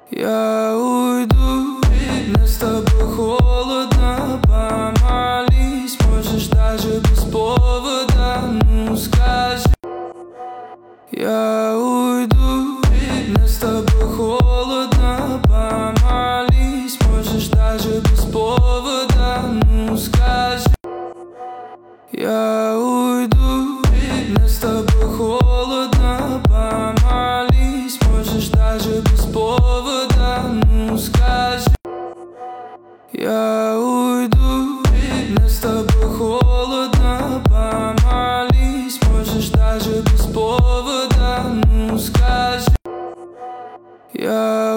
Я уйду, мне с тобой холодно, помолись, можешь даже без повода, ну скажи. Я уйду, мне с тобой холодно, помолись, можешь даже без повода, ну скажи. Я уйду, мне с тобой холодно, помолись, можешь даже без повода, ну скажи. Я уйду, мне с тобой холодно, помолись, можешь даже без повода, ну скажи. Я